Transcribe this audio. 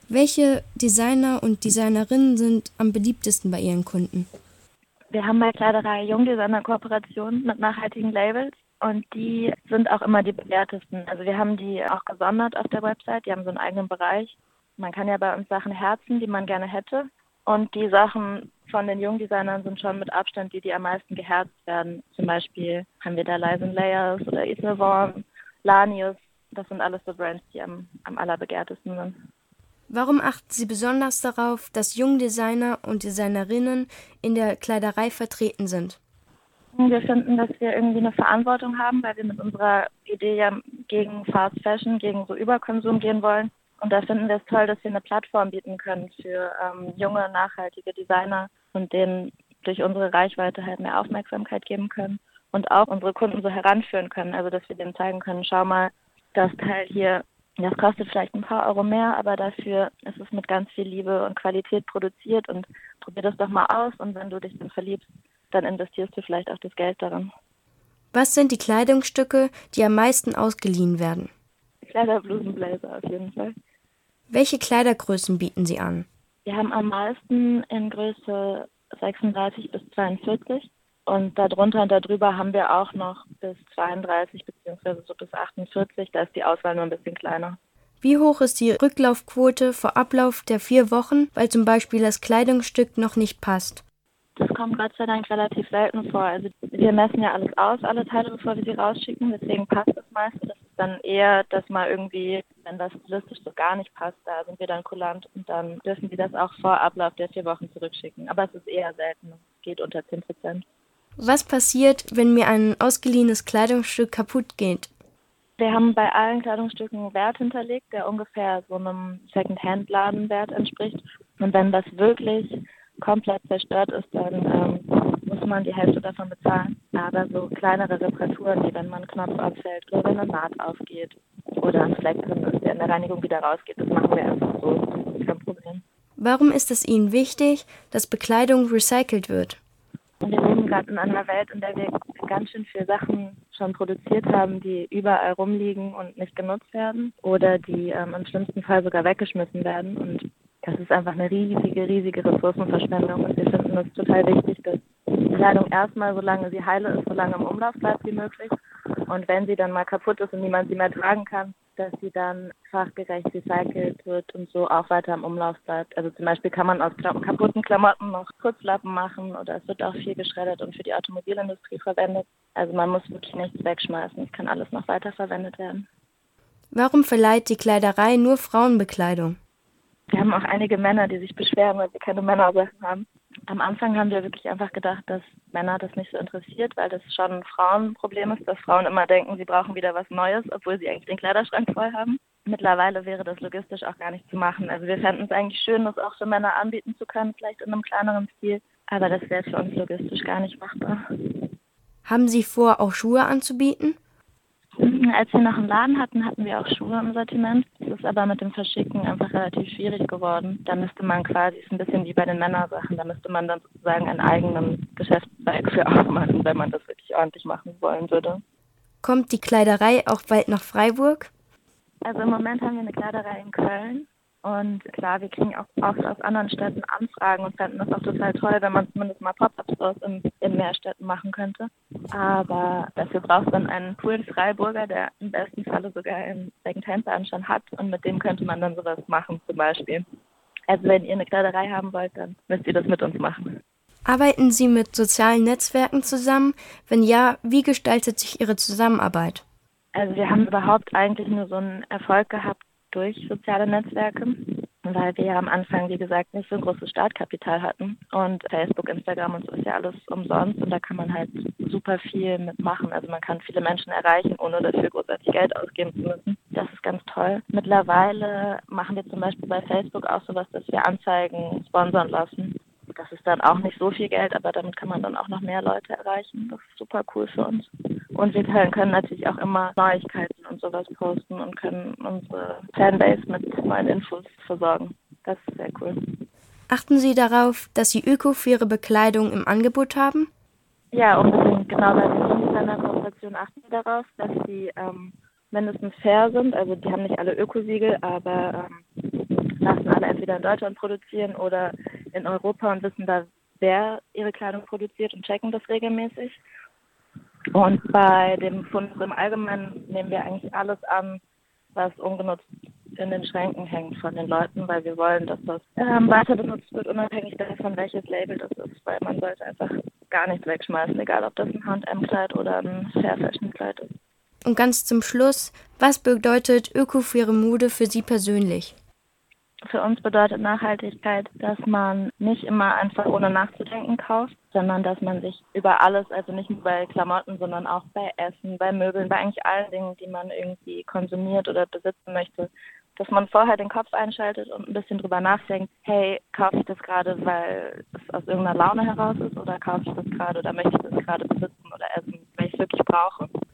Welche Designer und Designerinnen sind am beliebtesten bei Ihren Kunden? Wir haben bei Kleiderei Jungdesigner Kooperationen mit nachhaltigen Labels und die sind auch immer die begehrtesten. Also wir haben die auch gesondert auf der Website, die haben so einen eigenen Bereich. Man kann ja bei uns Sachen herzen, die man gerne hätte. Und die Sachen von den Jungdesignern sind schon mit Abstand die am meisten geherzt werden. Zum Beispiel haben wir da Lies and Layers oder Yves Saint Laurent, Lanius. Das sind alles so Brands, die am allerbegehrtesten sind. Warum achten Sie besonders darauf, dass Jungdesigner und Designerinnen in der Kleiderei vertreten sind? Wir finden, dass wir irgendwie eine Verantwortung haben, weil wir mit unserer Idee ja gegen Fast Fashion, gegen so Überkonsum gehen wollen. Und da finden wir es toll, dass wir eine Plattform bieten können für junge, nachhaltige Designer und denen durch unsere Reichweite halt mehr Aufmerksamkeit geben können und auch unsere Kunden so heranführen können. Also dass wir denen zeigen können, schau mal, das Teil hier, das kostet vielleicht ein paar Euro mehr, aber dafür ist es mit ganz viel Liebe und Qualität produziert und probier das doch mal aus und wenn du dich dann verliebst, dann investierst du vielleicht auch das Geld darin. Was sind die Kleidungsstücke, die am meisten ausgeliehen werden? Kleider, Blusen, Blazer auf jeden Fall. Welche Kleidergrößen bieten Sie an? Wir haben am meisten in Größe 36 bis 42 und darunter und darüber haben wir auch noch bis 32 beziehungsweise so bis 48. Da ist die Auswahl nur ein bisschen kleiner. Wie hoch ist die Rücklaufquote vor Ablauf der 4 Wochen, weil zum Beispiel das Kleidungsstück noch nicht passt? Das kommt Gott sei Dank relativ selten vor. Also wir messen ja alles aus, alle Teile, bevor wir sie rausschicken. Deswegen passt das meiste. Das ist dann eher, dass mal irgendwie, wenn das stilistisch so gar nicht passt, da sind wir dann kulant und dann dürfen sie das auch vor Ablauf der 4 Wochen zurückschicken. Aber es ist eher selten. Es geht unter 10%. Was passiert, wenn mir ein ausgeliehenes Kleidungsstück kaputt geht? Wir haben bei allen Kleidungsstücken einen Wert hinterlegt, der ungefähr so einem Second-Hand-Ladenwert entspricht. Und wenn das wirklich komplett zerstört ist, dann muss man die Hälfte davon bezahlen. Aber so kleinere Reparaturen, wie wenn mal ein Knopf abfällt oder wenn eine Naht aufgeht oder ein Fleck drin ist, der in der Reinigung wieder rausgeht, das machen wir einfach so. Das ist kein Problem. Warum ist es Ihnen wichtig, dass Bekleidung recycelt wird? Und wir leben gerade in einer Welt, in der wir ganz schön viele Sachen schon produziert haben, die überall rumliegen und nicht genutzt werden oder die im schlimmsten Fall sogar weggeschmissen werden. Und das ist einfach eine riesige Ressourcenverschwendung. Und wir finden es total wichtig, dass die Kleidung erstmal, solange sie heile ist, so lange im Umlauf bleibt wie möglich. Und wenn sie dann mal kaputt ist und niemand sie mehr tragen kann, dass sie dann fachgerecht recycelt wird und so auch weiter im Umlauf bleibt. Also zum Beispiel kann man aus kaputten Klamotten noch Putzlappen machen oder es wird auch viel geschreddert und für die Automobilindustrie verwendet. Also man muss wirklich nichts wegschmeißen, es kann alles noch weiterverwendet werden. Warum verleiht die Kleiderei nur Frauenbekleidung? Wir haben auch einige Männer, die sich beschweren, weil wir keine Männersachen haben. Am Anfang haben wir wirklich einfach gedacht, dass Männer das nicht so interessiert, weil das schon ein Frauenproblem ist, dass Frauen immer denken, sie brauchen wieder was Neues, obwohl sie eigentlich den Kleiderschrank voll haben. Mittlerweile wäre das logistisch auch gar nicht zu machen. Also wir fänden es eigentlich schön, das auch für Männer anbieten zu können, vielleicht in einem kleineren Stil. Aber das wäre für uns logistisch gar nicht machbar. Haben Sie vor, auch Schuhe anzubieten? Als wir noch einen Laden hatten, hatten wir auch Schuhe im Sortiment. Das ist aber mit dem Verschicken einfach relativ schwierig geworden. Da müsste man quasi, ist ein bisschen wie bei den Männersachen, da müsste man dann sozusagen einen eigenen Geschäftszweig für aufmachen, wenn man das wirklich ordentlich machen wollen würde. Kommt die Kleiderei auch bald nach Freiburg? Also im Moment haben wir eine Kleiderei in Köln. Und klar, wir kriegen auch oft aus anderen Städten Anfragen und fänden das auch total toll, wenn man zumindest mal Pop-Up-Stores in mehr Städten machen könnte. Aber dafür braucht es dann einen coolen Freiburger, der im besten Falle sogar einen Second-Hand-Laden schon hat. Und mit dem könnte man dann sowas machen zum Beispiel. Also wenn ihr eine Kleiderei haben wollt, dann müsst ihr das mit uns machen. Arbeiten Sie mit sozialen Netzwerken zusammen? Wenn ja, wie gestaltet sich Ihre Zusammenarbeit? Also wir haben überhaupt eigentlich nur so einen Erfolg gehabt durch soziale Netzwerke, weil wir ja am Anfang, wie gesagt, nicht so ein großes Startkapital hatten. Und Facebook, Instagram und so ist ja alles umsonst und da kann man halt super viel mitmachen. Also man kann viele Menschen erreichen, ohne dafür großartig Geld ausgeben zu müssen. Das ist ganz toll. Mittlerweile machen wir zum Beispiel bei Facebook auch sowas, dass wir Anzeigen sponsern lassen. Das ist dann auch nicht so viel Geld, aber damit kann man dann auch noch mehr Leute erreichen. Das ist super cool für uns. Und wir können natürlich auch immer Neuigkeiten und sowas posten und können unsere Fanbase mit neuen Infos versorgen. Das ist sehr cool. Achten Sie darauf, dass Sie öko-faire Bekleidung im Angebot haben? Ja, unbedingt. Genau bei den Jungdesigner-Kooperationen achten wir darauf, dass sie mindestens fair sind. Also die haben nicht alle Ökosiegel, aber lassen alle entweder in Deutschland produzieren oder in Europa und wissen da, wer ihre Kleidung produziert und checken das regelmäßig. Und bei dem Fundus im Allgemeinen nehmen wir eigentlich alles an, was ungenutzt in den Schränken hängt von den Leuten, weil wir wollen, dass das weiter benutzt wird, unabhängig davon, welches Label das ist, weil man sollte einfach gar nichts wegschmeißen, egal ob das ein H&M-Kleid oder ein Fair-Fashion-Kleid ist. Und ganz zum Schluss, was bedeutet ökofaire Mode für Sie persönlich? Für uns bedeutet Nachhaltigkeit, dass man nicht immer einfach ohne nachzudenken kauft, sondern dass man sich über alles, also nicht nur bei Klamotten, sondern auch bei Essen, bei Möbeln, bei eigentlich allen Dingen, die man irgendwie konsumiert oder besitzen möchte, dass man vorher den Kopf einschaltet und ein bisschen drüber nachdenkt, hey, kaufe ich das gerade, weil es aus irgendeiner Laune heraus ist, oder kaufe ich das gerade oder möchte ich das gerade besitzen oder essen, weil ich es wirklich brauche.